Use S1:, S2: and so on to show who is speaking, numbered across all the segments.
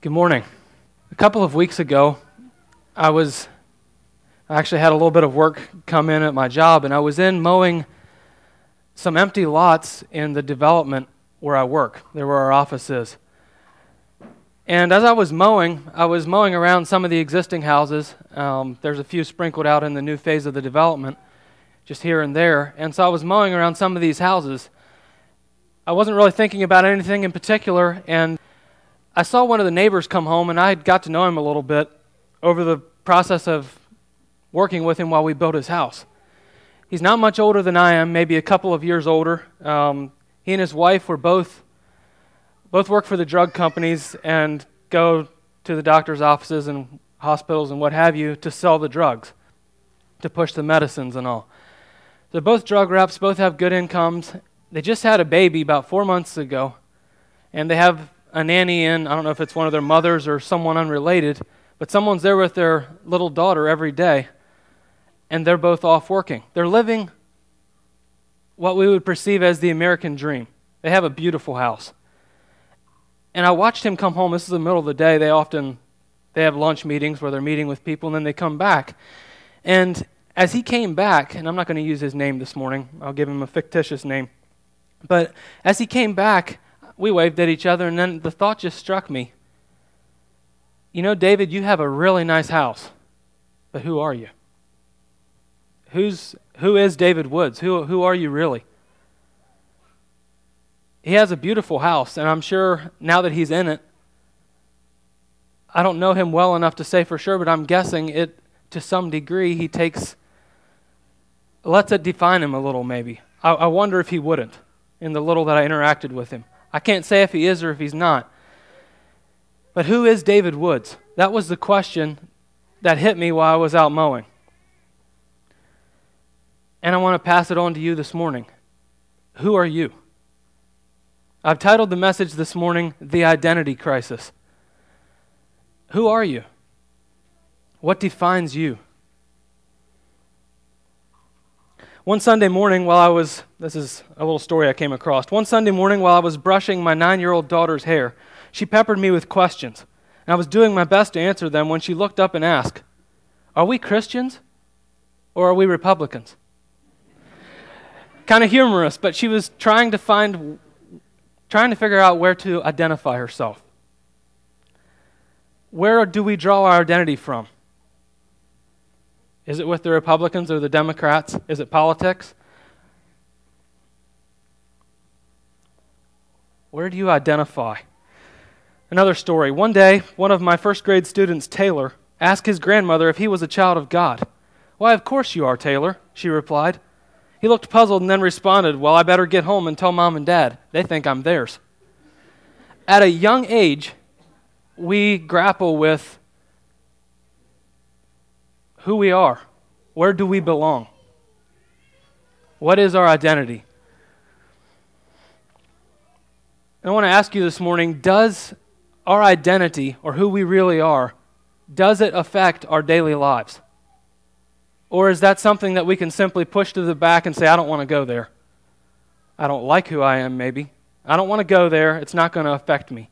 S1: Good morning. A couple of weeks ago, I actually had a little bit of work come in at my job, and I was in mowing some empty lots in the development where I work. There where our office is. And as I was mowing around some of the existing houses. There's a few sprinkled out in the new phase of the development, just here and there. And so I was mowing around some of these houses. I wasn't really thinking about anything in particular, and I saw one of the neighbors come home, and I had got to know him a little bit over the process of working with him while we built his house. He's not much older than I am, maybe a couple of years older. He and his wife were both work for the drug companies and go to the doctor's offices and hospitals and what have you to sell the drugs, to push the medicines and all. They're both drug reps, both have good incomes. They just had a baby about 4 months ago, and they have a nanny in. I don't know if it's one of their mothers or someone unrelated, but someone's there with their little daughter every day, and they're both off working. They're living what we would perceive as the American dream. They have a beautiful house. And I watched him come home. This is the middle of the day. They have lunch meetings where they're meeting with people, and then they come back. And as he came back, and I'm not going to use his name this morning. I'll give him a fictitious name. But as he came back, we waved at each other, and then the thought just struck me. You know, David, you have a really nice house, but who are you? Who is David Woods? Who are you really? He has a beautiful house, and I'm sure now that he's in it, I don't know him well enough to say for sure, but I'm guessing it to some degree lets it define him a little maybe. I wonder if he wouldn't in the little that I interacted with him. I can't say if he is or if he's not. But who is David Woods? That was the question that hit me while I was out mowing. And I want to pass it on to you this morning. Who are you? I've titled the message this morning, The Identity Crisis. Who are you? What defines you? One Sunday morning this is a little story I came across. One Sunday morning while I was brushing my 9-year-old daughter's hair, she peppered me with questions. And I was doing my best to answer them when she looked up and asked, "Are we Christians or are we Republicans?" Kind of humorous, but she was trying to figure out where to identify herself. Where do we draw our identity from? Is it with the Republicans or the Democrats? Is it politics? Where do you identify? Another story. One day, one of my first grade students, Taylor, asked his grandmother if he was a child of God. "Why, of course you are, Taylor," she replied. He looked puzzled and then responded, "Well, I better get home and tell Mom and Dad. They think I'm theirs." At a young age, we grapple with who we are. Where do we belong? What is our identity? And I want to ask you this morning, does our identity, or who we really are, does it affect our daily lives? Or is that something that we can simply push to the back and say, I don't want to go there. I don't like who I am, maybe. I don't want to go there. It's not going to affect me.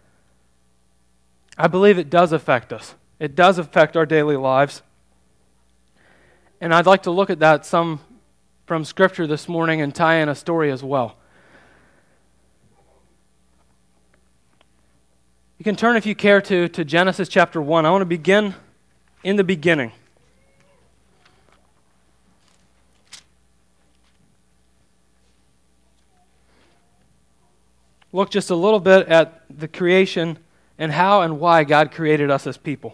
S1: I believe it does affect us. It does affect our daily lives. And I'd like to look at that some from Scripture this morning and tie in a story as well. You can turn, if you care to Genesis chapter 1. I want to begin in the beginning. Look just a little bit at the creation and how and why God created us as people.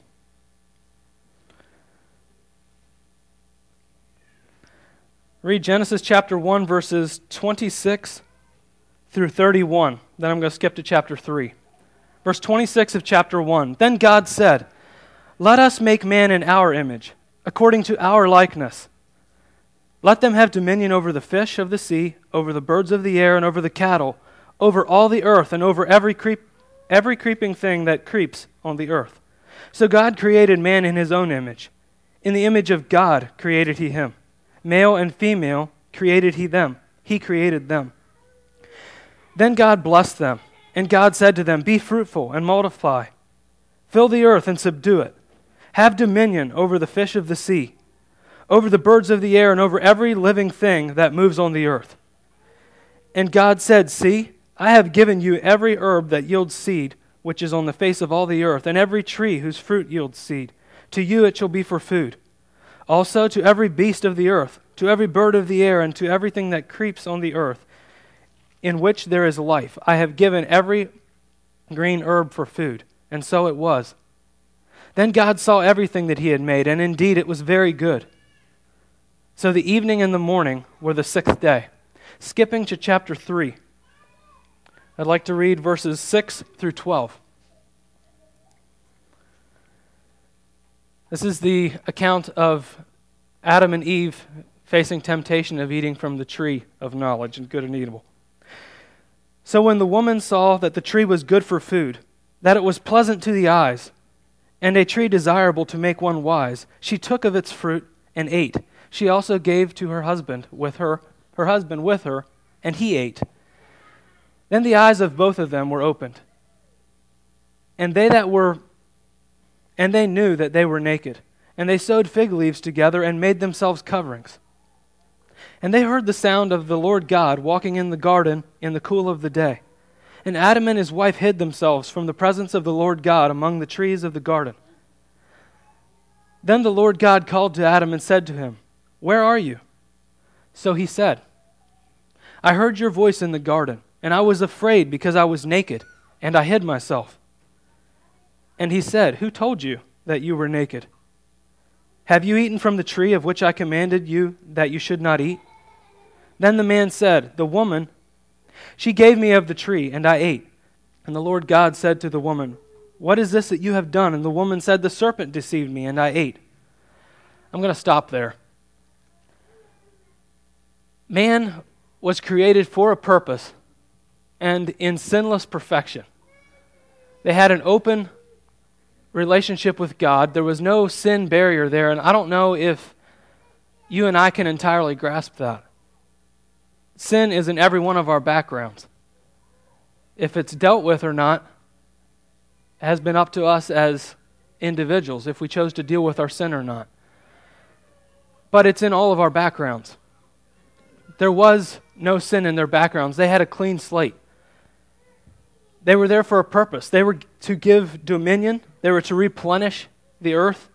S1: Read Genesis chapter 1, verses 26 through 31. Then I'm going to skip to chapter 3. Verse 26 of chapter 1. Then God said, "Let us make man in our image, according to our likeness. Let them have dominion over the fish of the sea, over the birds of the air, and over the cattle, over all the earth, and over every creeping thing that creeps on the earth." So God created man in his own image. In the image of God created he him. Male and female created he them. He created them. Then God blessed them, and God said to them, "Be fruitful and multiply, Fill the earth and subdue it. Have dominion over the fish of the sea, over the birds of the air, and over every living thing that moves on the earth." And God said, "See, I have given you every herb that yields seed, which is on the face of all the earth, and every tree whose fruit yields seed. To you it shall be for food. Also to every beast of the earth, to every bird of the air, and to everything that creeps on the earth, in which there is life, I have given every green herb for food." And so it was. Then God saw everything that he had made, and indeed it was very good. So the evening and the morning were the sixth day. Skipping to chapter 3, I'd like to read verses 6 through 12. This is the account of Adam and Eve facing temptation of eating from the tree of knowledge and good and evil. "So when the woman saw that the tree was good for food, that it was pleasant to the eyes, and a tree desirable to make one wise, she took of its fruit and ate. She also gave to her husband with her husband with her, and he ate. Then the eyes of both of them were opened, and they knew that they were naked, and they sewed fig leaves together and made themselves coverings. And they heard the sound of the Lord God walking in the garden in the cool of the day. And Adam and his wife hid themselves from the presence of the Lord God among the trees of the garden. Then the Lord God called to Adam and said to him, 'Where are you?' So he said, 'I heard your voice in the garden, and I was afraid because I was naked, and I hid myself.' And he said, 'Who told you that you were naked? Have you eaten from the tree of which I commanded you that you should not eat?' Then the man said, 'The woman, she gave me of the tree, and I ate.' And the Lord God said to the woman, 'What is this that you have done?' And the woman said, 'The serpent deceived me, and I ate.'" I'm going to stop there. Man was created for a purpose and in sinless perfection. They had an open relationship with God. There was no sin barrier there, and I don't know if you and I can entirely grasp that. Sin is in every one of our backgrounds. If it's dealt with or not has been up to us as individuals, if we chose to deal with our sin or not. But it's in all of our backgrounds. There was no sin in their backgrounds. They had a clean slate. They were there for a purpose. They were to give dominion. They were to replenish the earth.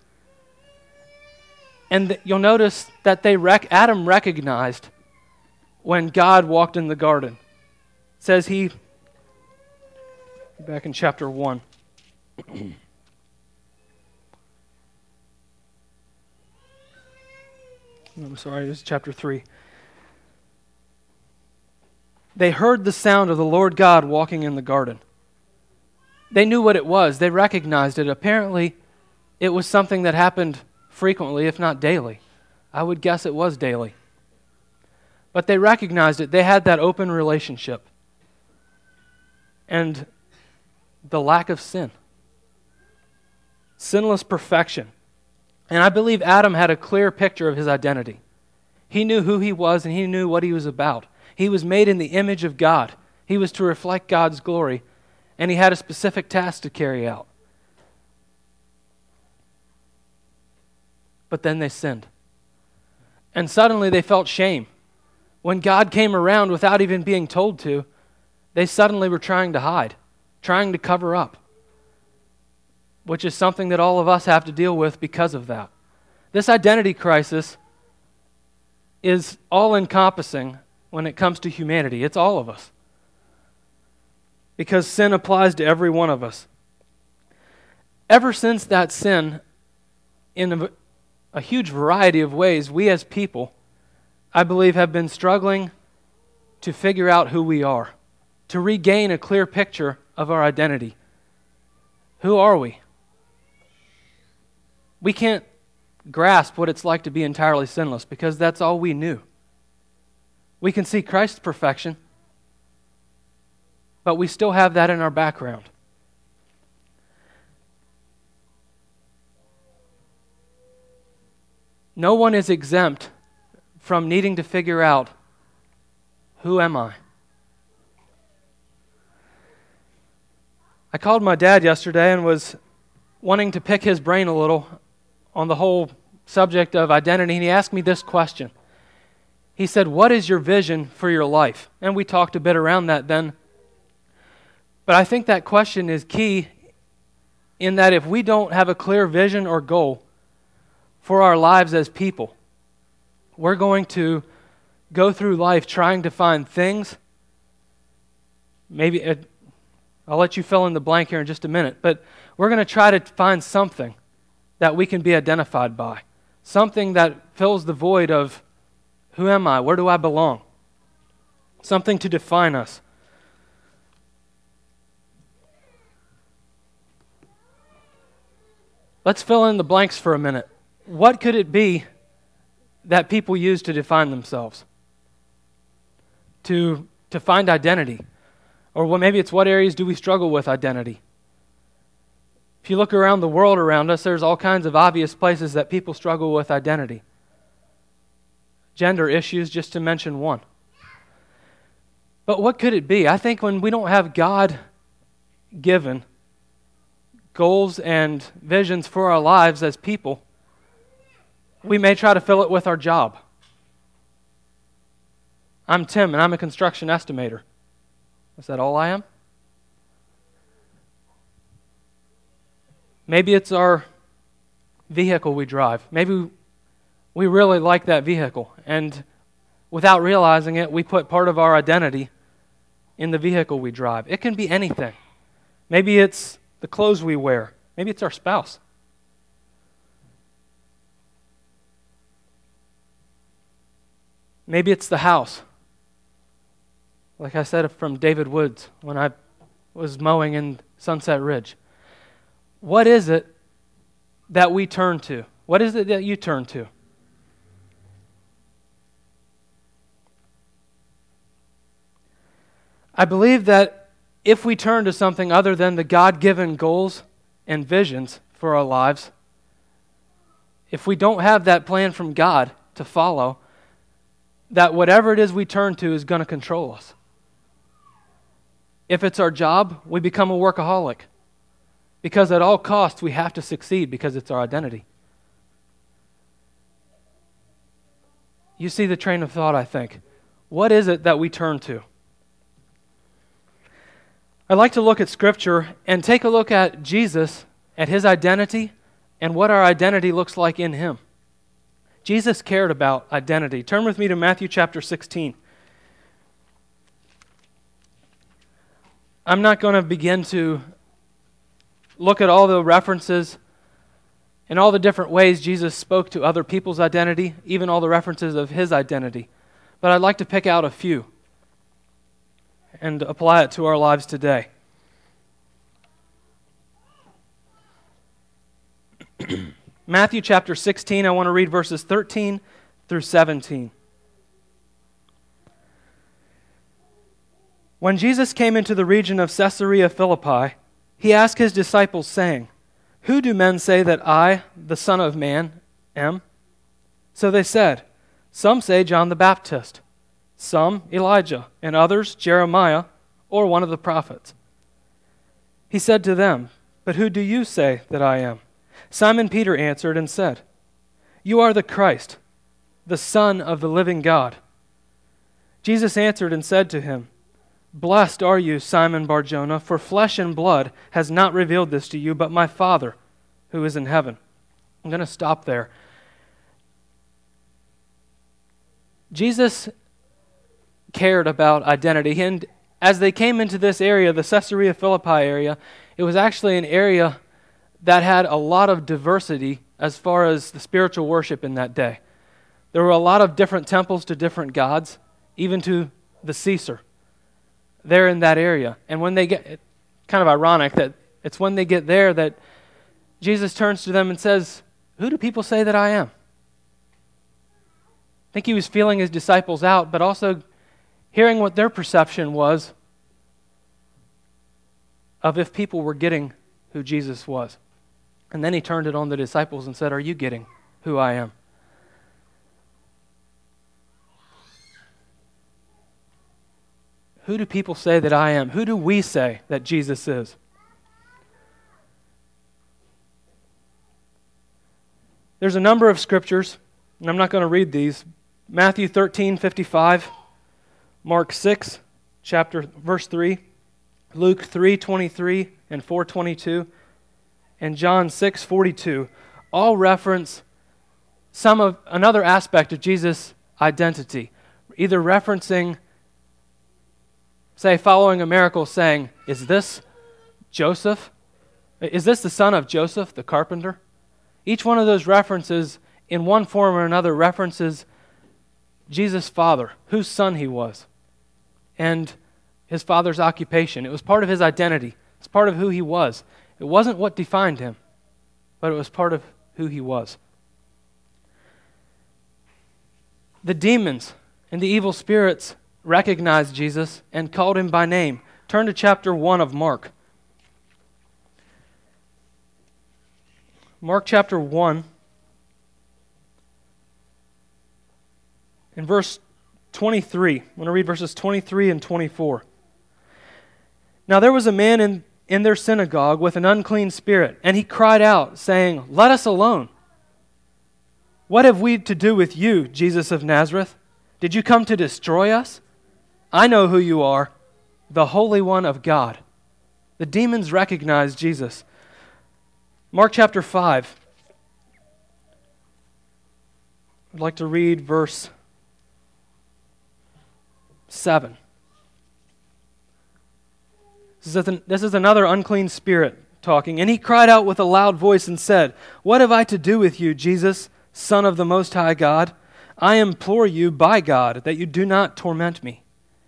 S1: And you'll notice that Adam recognized when God walked in the garden. It says back in chapter 1. I'm sorry, this is chapter 3. They heard the sound of the Lord God walking in the garden. They knew what it was. They recognized it. Apparently, it was something that happened frequently, if not daily. I would guess it was daily. But they recognized it. They had that open relationship. And the lack of sin. Sinless perfection. And I believe Adam had a clear picture of his identity. He knew who he was and he knew what he was about. He was made in the image of God. He was to reflect God's glory, and he had a specific task to carry out. But then they sinned. And suddenly they felt shame. When God came around without even being told to, they suddenly were trying to hide, trying to cover up, which is something that all of us have to deal with because of that. This identity crisis is all-encompassing when it comes to humanity. It's all of us. Because sin applies to every one of us. Ever since that sin, in a huge variety of ways, we as people, I believe, have been struggling to figure out who we are, to regain a clear picture of our identity. Who are we? We can't grasp what it's like to be entirely sinless because that's all we knew. We can see Christ's perfection, but we still have that in our background. No one is exempt from needing to figure out, who am I? I called my dad yesterday and was wanting to pick his brain a little on the whole subject of identity, and he asked me this question. He said, "What is your vision for your life?" And we talked a bit around that then. But I think that question is key in that if we don't have a clear vision or goal for our lives as people, we're going to go through life trying to find things. Maybe, I'll let you fill in the blank here in just a minute, but we're going to try to find something that we can be identified by, something that fills the void of who am I, where do I belong, something to define us. Let's fill in the blanks for a minute. What could it be that people use to define themselves? To find identity? Or maybe it's what areas do we struggle with identity? If you look around the world around us, there's all kinds of obvious places that people struggle with identity. Gender issues, just to mention one. But what could it be? I think when we don't have God-given goals and visions for our lives as people, we may try to fill it with our job. I'm Tim, and I'm a construction estimator. Is that all I am? Maybe it's our vehicle we drive. Maybe we really like that vehicle, and without realizing it, we put part of our identity in the vehicle we drive. It can be anything. Maybe it's the clothes we wear. Maybe it's our spouse. Maybe it's the house. Like I said from David Woods when I was mowing in Sunset Ridge. What is it that we turn to? What is it that you turn to? I believe that if we turn to something other than the God-given goals and visions for our lives, if we don't have that plan from God to follow, that whatever it is we turn to is going to control us. If it's our job, we become a workaholic. Because at all costs, we have to succeed because it's our identity. You see the train of thought, I think. What is it that we turn to? I'd like to look at Scripture and take a look at Jesus, at His identity, and what our identity looks like in Him. Jesus cared about identity. Turn with me to Matthew chapter 16. I'm not going to begin to look at all the references and all the different ways Jesus spoke to other people's identity, even all the references of His identity. But I'd like to pick out a few and apply it to our lives today. Matthew chapter 16, I want to read verses 13 through 17. When Jesus came into the region of Caesarea Philippi, He asked His disciples, saying, "Who do men say that I, the Son of Man, am?" So they said, "Some say John the Baptist, some Elijah, and others Jeremiah, or one of the prophets." He said to them, "But who do you say that I am?" Simon Peter answered and said, "You are the Christ, the Son of the living God." Jesus answered and said to him, "Blessed are you, Simon Bar-Jonah, for flesh and blood has not revealed this to you, but my Father who is in heaven." I'm going to stop there. Jesus cared about identity, and as they came into this area, the Caesarea Philippi area, it was actually an area that had a lot of diversity as far as the spiritual worship in that day. There were a lot of different temples to different gods, even to the Caesar, there in that area. And when they get, kind of ironic that it's when they get there that Jesus turns to them and says, "Who do people say that I am?" I think He was feeling His disciples out, but also hearing what their perception was of if people were getting who Jesus was. And then He turned it on the disciples and said, "Are you getting who I am?" Who do people say that I am? Who do we say that Jesus is? There's a number of scriptures, and I'm not going to read these. Matthew 13:55, Mark 6, verse 3, Luke 3:23 and 4:22, and John 6:42, all reference another aspect of Jesus' identity, either referencing, say, following a miracle, saying, "Is this Joseph? Is this the son of Joseph, the carpenter?" Each one of those references, in one form or another, references Jesus' father, whose son he was, and his father's occupation. It was part of his identity. It's part of who he was. It wasn't what defined him, but it was part of who he was. The demons and the evil spirits recognized Jesus and called him by name. Turn to chapter 1 of Mark. Mark chapter 1, in verse 23. I'm going to read verses 23 and 24. Now there was a man in their synagogue with an unclean spirit, and he cried out, saying, "Let us alone. What have we to do with you, Jesus of Nazareth? Did you come to destroy us? I know who you are, the Holy One of God." The demons recognized Jesus. Mark chapter 5. I'd like to read verse 7. This is another unclean spirit talking. "And he cried out with a loud voice and said, 'What have I to do with you, Jesus, Son of the Most High God? I implore you by God that you do not torment me.'"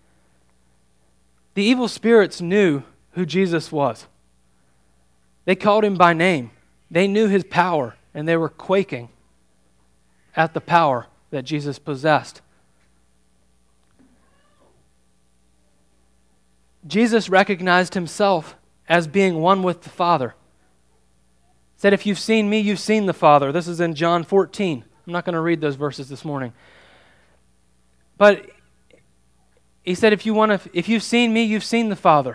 S1: The evil spirits knew who Jesus was. They called him by name. They knew his power, and they were quaking at the power that Jesus possessed. Jesus recognized himself as being one with the Father. He said, "If you've seen me, you've seen the Father." This is in John 14. I'm not going to read those verses this morning. But he said, if you've seen me, you've seen the Father.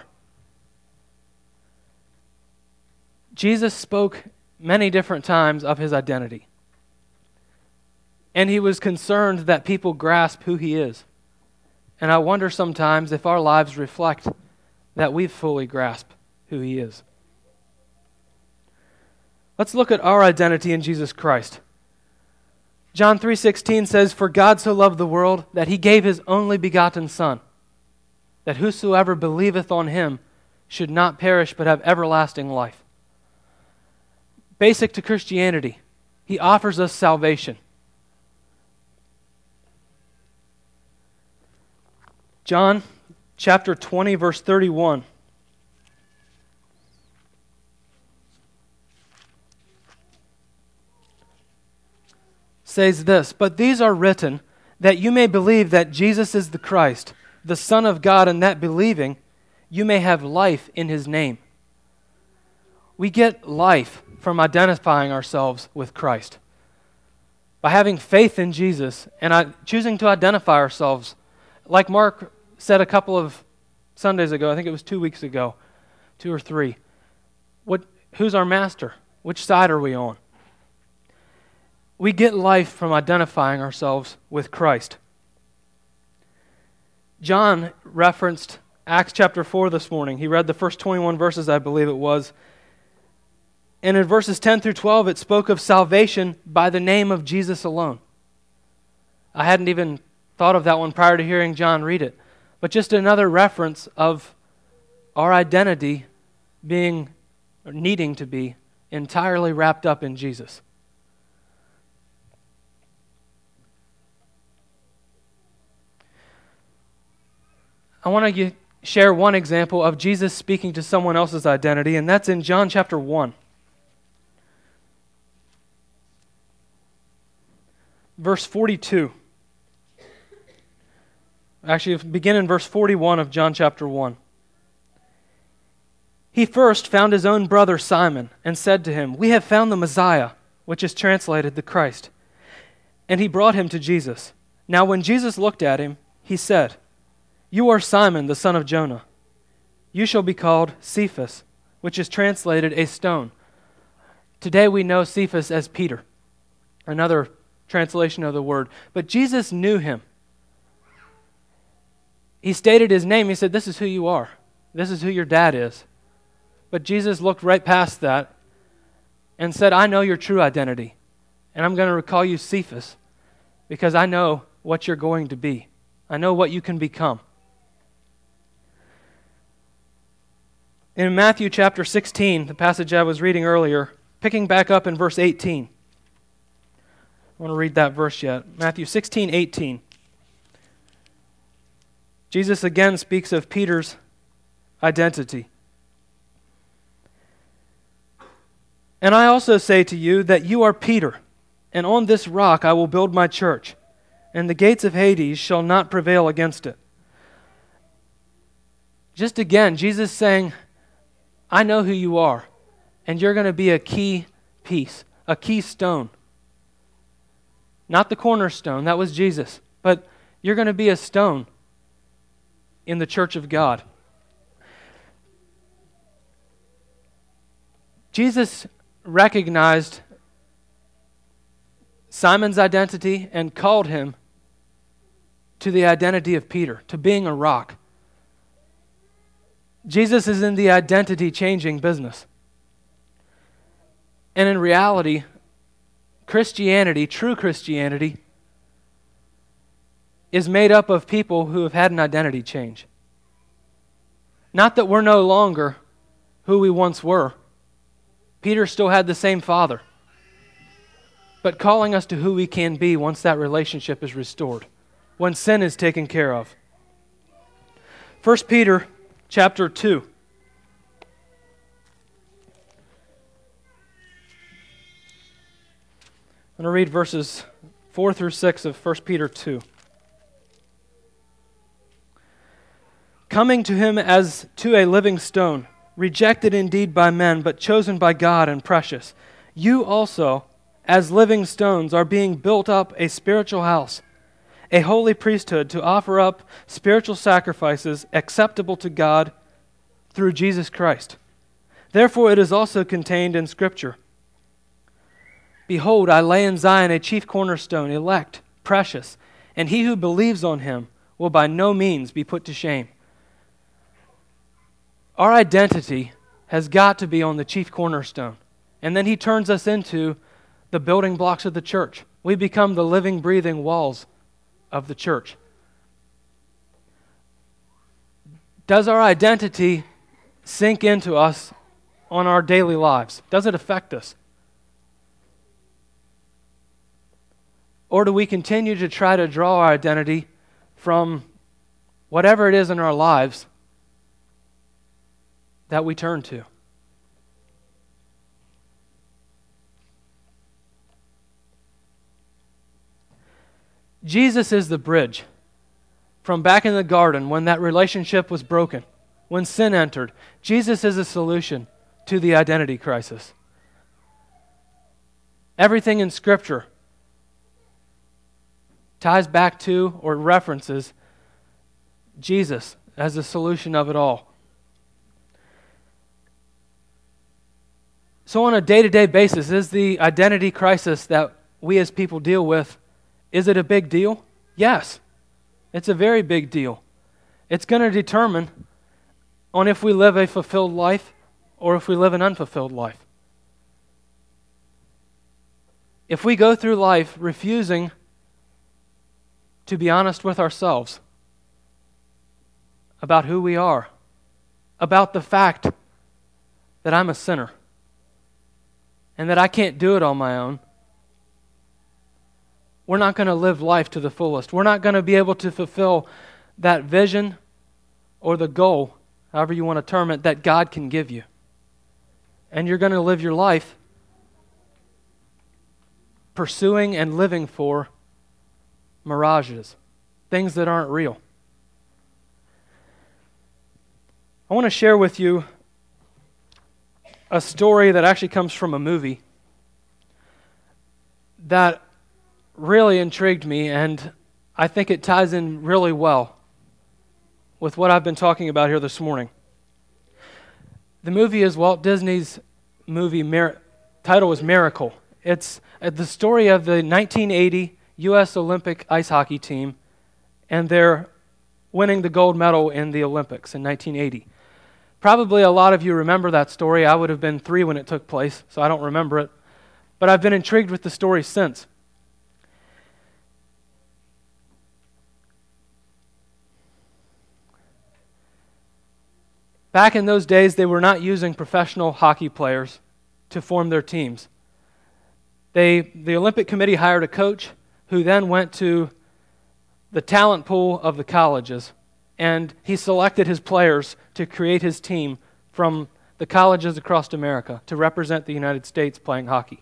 S1: Jesus spoke many different times of his identity. And he was concerned that people grasp who he is. And I wonder sometimes if our lives reflect that we've fully grasped who he is. Let's look at our identity in Jesus Christ. John 3:16 says, "For God so loved the world that he gave his only begotten Son, that whosoever believeth on him should not perish but have everlasting life." Basic to Christianity, he offers us salvation. John chapter 20, verse 31. Says this, "But these are written that you may believe that Jesus is the Christ, the Son of God, and that believing you may have life in his name." We get life from identifying ourselves with Christ. By having faith in Jesus and choosing to identify ourselves, like Mark said a couple of Sundays ago, I think it was 2 weeks ago, 2 or 3. Who's our master? Which side are we on? We get life from identifying ourselves with Christ. John referenced Acts chapter 4 this morning. He read the first 21 verses, I believe it was. And in verses 10 through 12, it spoke of salvation by the name of Jesus alone. I hadn't even thought of that one prior to hearing John read it. But just another reference of our identity being, or needing to be, entirely wrapped up in Jesus. I want to share one example of Jesus speaking to someone else's identity, and that's in John chapter 1. Verse 42. Actually, begin in verse 41 of John chapter 1. "He first found his own brother Simon and said to him, 'We have found the Messiah,' which is translated the Christ. And he brought him to Jesus. Now when Jesus looked at him, he said, 'You are Simon, the son of Jonah. You shall be called Cephas,' which is translated a stone." Today we know Cephas as Peter. Another translation of the word. But Jesus knew him. He stated his name. He said, "This is who you are. This is who your dad is." But Jesus looked right past that and said, "I know your true identity. And I'm going to call you Cephas because I know what you're going to be. I know what you can become." In Matthew chapter 16, the passage I was reading earlier, picking back up in verse 18. I want to read that verse yet. Matthew 16:18. Jesus again speaks of Peter's identity. "And I also say to you that you are Peter, and on this rock I will build my church, and the gates of Hades shall not prevail against it." Just again, Jesus saying, I know who you are, and you're going to be a key piece, a key stone. Not the cornerstone, that was Jesus, but you're going to be a stone in the church of God. Jesus recognized Simon's identity and called him to the identity of Peter, to being a rock. Jesus is in the identity-changing business. And in reality, Christianity, true Christianity, is made up of people who have had an identity change. Not that we're no longer who we once were. Peter still had the same Father, but calling us to who we can be once that relationship is restored, when sin is taken care of. 1 Peter chapter 2. I'm going to read verses 4 through 6 of 1 Peter 2. "Coming to him as to a living stone, rejected indeed by men, but chosen by God and precious. You also, as living stones, are being built up a spiritual house, a holy priesthood, to offer up spiritual sacrifices acceptable to God through Jesus Christ. Therefore it is also contained in Scripture, 'Behold, I lay in Zion a chief cornerstone, elect, precious, and he who believes on him will by no means be put to shame.'" Our identity has got to be on the chief cornerstone. And then he turns us into the building blocks of the church. We become the living, breathing walls of the church. Does our identity sink into us on our daily lives? Does it affect us? Or do we continue to try to draw our identity from whatever it is in our lives that we turn to? Jesus is the bridge from back in the garden when that relationship was broken, when sin entered. Jesus is a solution to the identity crisis. Everything in Scripture ties back to or references Jesus as the solution of it all. So on a day-to-day basis, is the identity crisis that we as people deal with, is it a big deal? Yes, it's a very big deal. It's going to determine on if we live a fulfilled life or if we live an unfulfilled life. If we go through life refusing to be honest with ourselves about who we are, about the fact that I'm a sinner, and that I can't do it on my own, we're not going to live life to the fullest. We're not going to be able to fulfill that vision or the goal, however you want to term it, that God can give you. And you're going to live your life pursuing and living for mirages, things that aren't real. I want to share with you a story that actually comes from a movie that really intrigued me, and I think it ties in really well with what I've been talking about here this morning. The movie is Walt Disney's movie, title was Miracle. It's the story of the 1980 U.S. Olympic ice hockey team, and they're winning the gold medal in the Olympics in 1980. Probably a lot of you remember that story. I would have been 3 when it took place, so I don't remember it. But I've been intrigued with the story since. Back in those days, they were not using professional hockey players to form their teams. The Olympic Committee hired a coach who then went to the talent pool of the colleges, and he selected his players to create his team from the colleges across America to represent the United States playing hockey.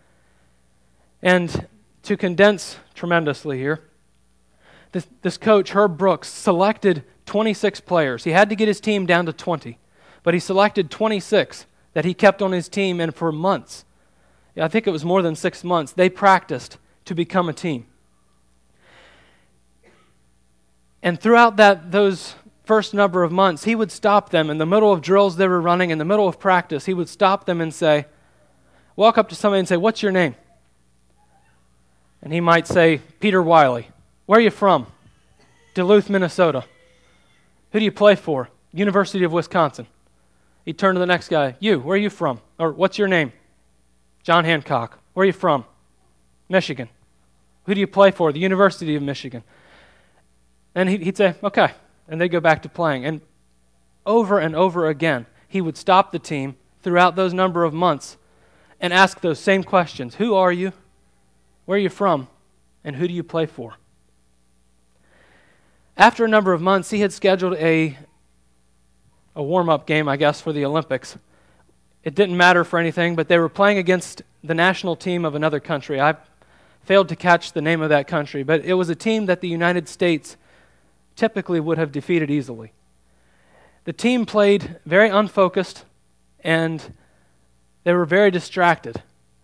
S1: And to condense tremendously here, this coach, Herb Brooks, selected 26 players. He had to get his team down to 20, but he selected 26 that he kept on his team, and for months, I think it was more than 6 months, they practiced to become a team. And throughout those first number of months, he would stop them in the middle of drills they were running, in the middle of practice. He would stop them and say, walk up to somebody and say, "What's your name?" And he might say, "Peter Wiley." "Where are you from?" "Duluth, Minnesota." "Who do you play for?" "University of Wisconsin." He'd turn to the next guy, "You, where are you from?" Or, "What's your name?" "John Hancock." "Where are you from?" "Michigan." "Who do you play for?" "The University of Michigan." And he'd say, "Okay." And they'd go back to playing. And over again, he would stop the team throughout those number of months and ask those same questions. Who are you? Where are you from? And who do you play for? After a number of months, he had scheduled a warm-up game, I guess, for the Olympics. It didn't matter for anything, but they were playing against the national team of another country. I failed to catch the name of that country, but it was a team that the United States typically would have defeated easily. The team played very unfocused, and they were very distracted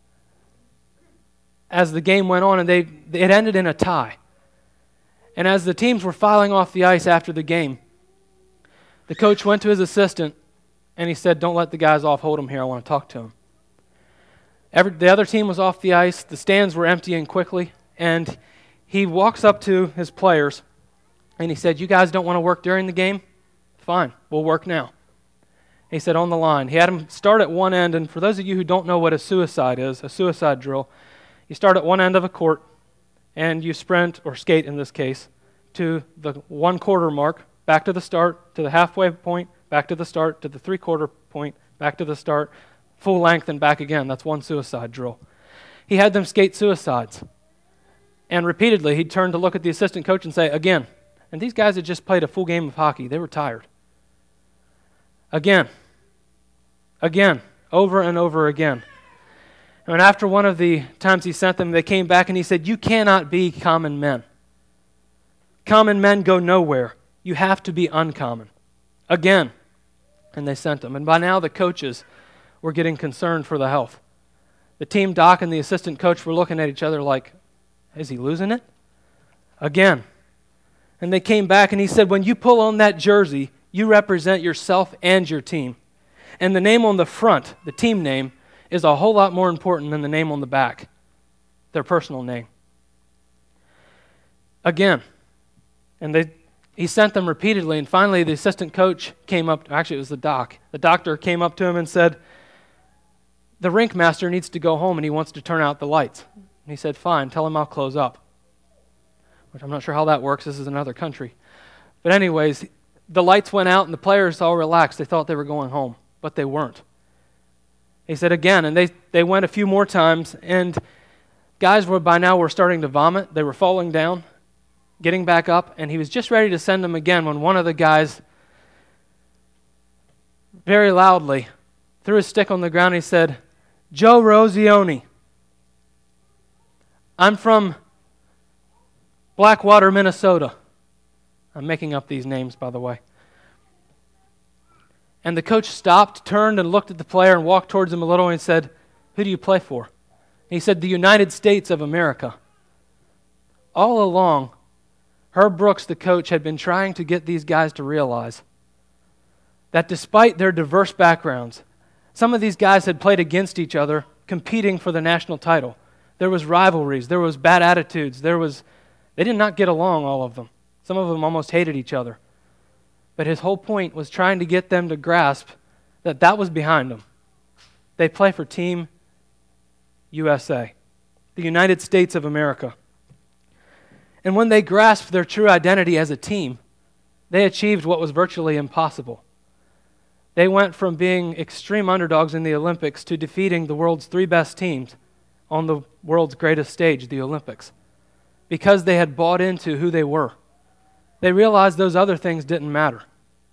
S1: as the game went on, and it ended in a tie. And as the teams were filing off the ice after the game, the coach went to his assistant, and he said, "Don't let the guys off, hold them here, I want to talk to them." The other team was off the ice, the stands were emptying quickly, and he walks up to his players, and he said, "You guys don't want to work during the game? Fine, we'll work now." He said, "On the line." He had them start at one end, and for those of you who don't know what a suicide is, a suicide drill, you start at one end of a court, and you sprint, or skate in this case, to the 1/4 mark, back to the start, to the halfway point, back to the start, to the 3/4 point, back to the start, full length and back again. That's one suicide drill. He had them skate suicides. And repeatedly, he'd turn to look at the assistant coach and say, "Again." And these guys had just played a full game of hockey. They were tired. Again. Again. Over and over again. And after one of the times he sent them, they came back and he said, "You cannot be common men. Common men go nowhere. You have to be uncommon." Again. And they sent them. And by now the coaches were getting concerned for the health. The team doc and the assistant coach were looking at each other like, is he losing it? Again. And they came back and he said, "When you pull on that jersey, you represent yourself and your team. And the name on the front, the team name, is a whole lot more important than the name on the back, their personal name." Again. And he sent them repeatedly, and finally the assistant coach came up, actually it was the doc. The doctor came up to him and said, "The rink master needs to go home and he wants to turn out the lights." And he said, "Fine, tell him I'll close up." Which I'm not sure how that works, this is another country. But anyways, the lights went out and the players all relaxed. They thought they were going home, but they weren't. He said again, and they went a few more times, and guys by now were starting to vomit. They were falling down, getting back up, and he was just ready to send them again when one of the guys very loudly threw his stick on the ground and he said, "Joe Rosioni. I'm from Blackwater, Minnesota." I'm making up these names, by the way. And the coach stopped, turned, and looked at the player and walked towards him a little and said, "Who do you play for?" And he said, "The United States of America." All along, Herb Brooks, the coach, had been trying to get these guys to realize that despite their diverse backgrounds, some of these guys had played against each other competing for the national title. There was rivalries. There was bad attitudes. They did not get along, all of them. Some of them almost hated each other. But his whole point was trying to get them to grasp that that was behind them. They play for Team USA, the United States of America. And when they grasped their true identity as a team, they achieved what was virtually impossible. They went from being extreme underdogs in the Olympics to defeating the world's 3 best teams on the world's greatest stage, the Olympics, because they had bought into who they were. They realized those other things didn't matter.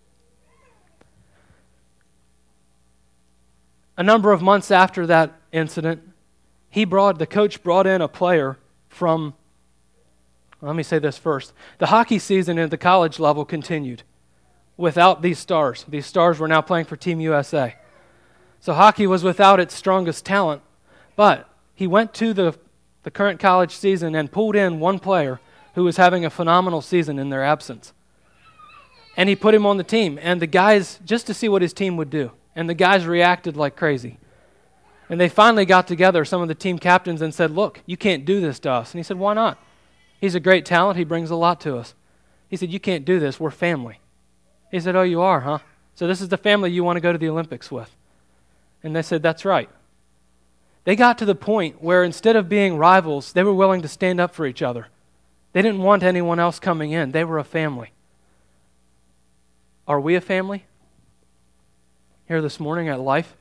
S1: A number of months after that incident, the coach brought in a player from, let me say this first. The hockey season at the college level continued without these stars. These stars were now playing for Team USA. So hockey was without its strongest talent, but he went to the current college season and pulled in one player who was having a phenomenal season in their absence. And he put him on the team, and the guys, just to see what his team would do, and the guys reacted like crazy. And they finally got together, some of the team captains, and said, look, you can't do this to us. And he said, why not? He's a great talent. He brings a lot to us. He said, you can't do this. We're family. He said, oh, you are, huh? So this is the family you want to go to the Olympics with. And they said, that's right. They got to the point where instead of being rivals, they were willing to stand up for each other. They didn't want anyone else coming in. They were a family. Are we a family here this morning at Life?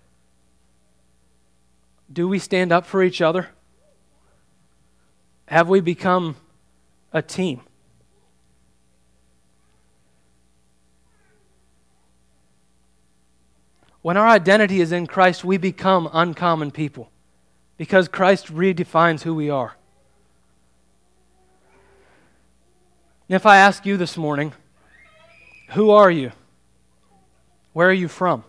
S1: Do we stand up for each other? Have we become a team? When our identity is in Christ, we become uncommon people because Christ redefines who we are. And if I ask you this morning, who are you? Where are you from?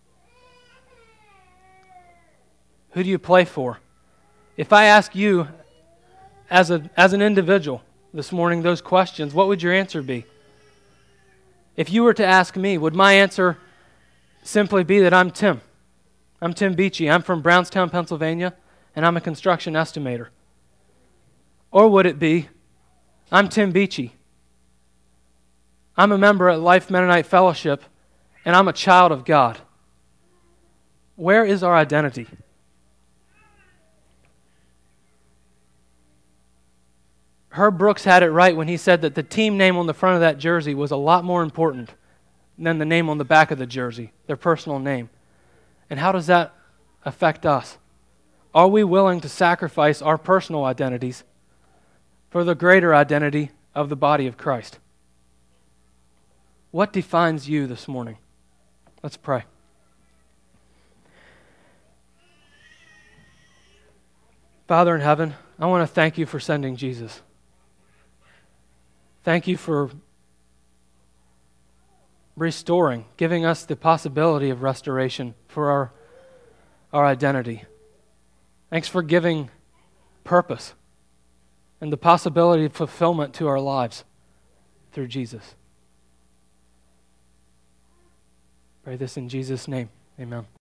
S1: Who do you play for? If I ask you as an individual this morning those questions, what would your answer be? If you were to ask me, would my answer simply be that I'm Tim? I'm Tim Beachy. I'm from Brownstown, Pennsylvania, and I'm a construction estimator. Or would it be, I'm Tim Beachy. I'm a member at Life Mennonite Fellowship, and I'm a child of God. Where is our identity? Herb Brooks had it right when he said that the team name on the front of that jersey was a lot more important than the name on the back of the jersey, their personal name. And how does that affect us? Are we willing to sacrifice our personal identities for the greater identity of the body of Christ? What defines you this morning? Let's pray. Father in heaven, I want to thank you for sending Jesus. Thank you for restoring, giving us the possibility of restoration for our identity. Thanks for giving purpose and the possibility of fulfillment to our lives through Jesus. Pray this in Jesus' name. Amen.